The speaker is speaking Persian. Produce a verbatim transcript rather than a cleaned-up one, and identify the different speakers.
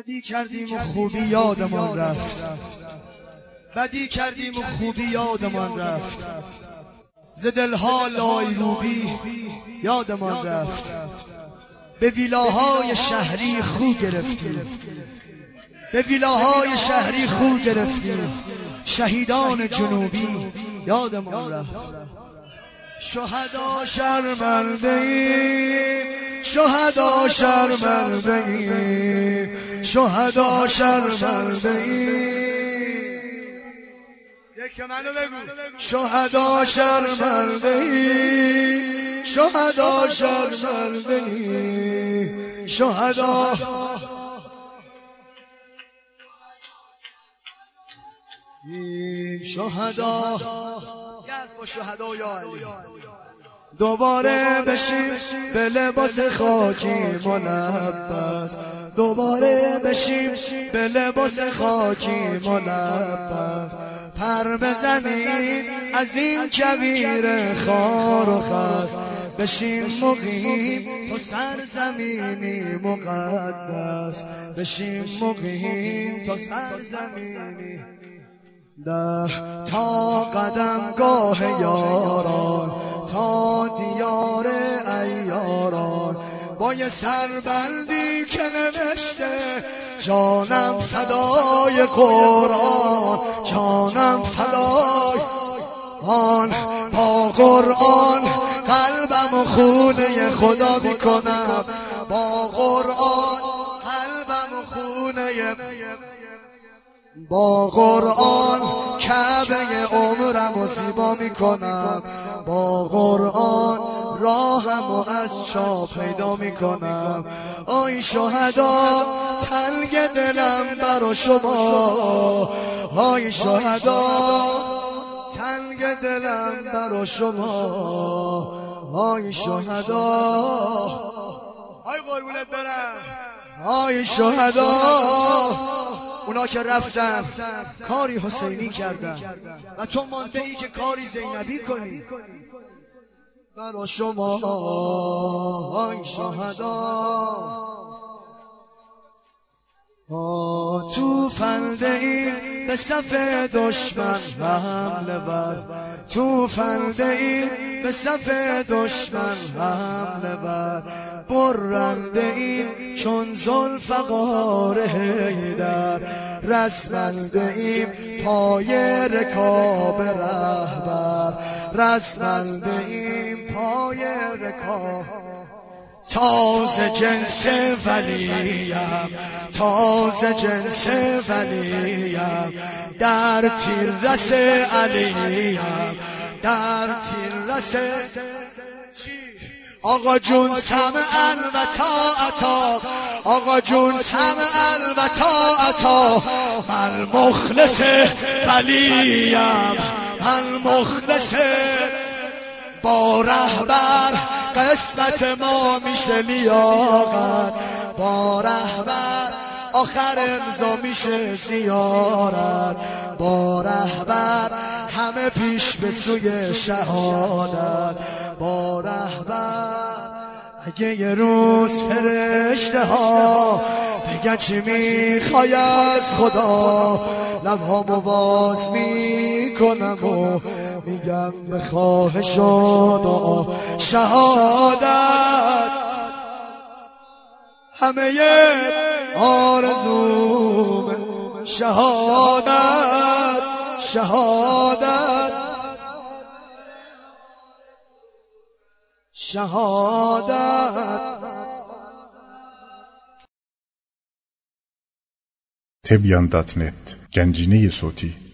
Speaker 1: بدی کردیم و خوبی یادمان رفت، بدی کردیم و خوبی یادمان رفت، ز دلها لایروبی یادمان رفت. به ویلاهای شهری خو گرفتیم، به ویلاهای شهری خو گرفتیم، شهیدان جنوبی یادمان رفت. شهدا شرمنده ایم، شهدا شرمنده ایم، شهدا شرمنده ایم. ذکر منو بگو. شهدا شرمنده ایم، شهدا شرمنده ایم، شهدا شهدا گرف و شهدا یا علی. دوباره بشیم به لباس خاکی ملبس، دوباره بشیم به لباس خاکی ملبس، پر بزنیم از این کویر خار و خس، بشیم مقیم تو سرزمینی مقدس، بشیم مقیم تو سرزمینی ده تا قدمگاه یاران، تا دیار عیاران، با یه سربندی که نوشته جانم فدای قرآن، جانم فدای آن. با قرآن قلبم و خونه خدا میکنم، با قرآن قلبم و خونه، با قرآن کعبه عمرم و زیبا میکنم، با قرآن راهم و از چا پیدا میکنم. آی شهدا تنگ دلم برا شما، آی شهدا تنگ دلم برا شما، آی شهدا. آی قربونت برم. آی شهدا اونا که رفتن کاری حسینی کردن و تو مانده ای که کاری زینبی کنی برا شما. آی شهدا تو فنده ای به صف دشمن حمله بر، تو فنده ای به صف دشمن حمله بر، برنده ایم چون ذوالفقار حیدر، رسمنده ایم پای رکاب رهبر، رسمنده ایم پای رکاب. تازه جنس ولیم، تازه جنس ولیم، در تیررس علیم، در تیررس آقا جون سمعا و طاعتا، آقا جون سمعا و طاعتا، من مخلص ولیم، من مخلص. با رهبر قسمت ما میشه لیاقت، با رهبر آخر امضا میشه زیارت، با رهبر همه پیش به سوی شهادت، با رهبر اگه یه روز فرشته ها بگن چی میخوای از خدا، لبها باز میکنم و میگم به خواهش و دعا شهادت. همه آرزوم شهادت، شهادت، شهادت.
Speaker 2: تبیان دات نت گنجینه صوتی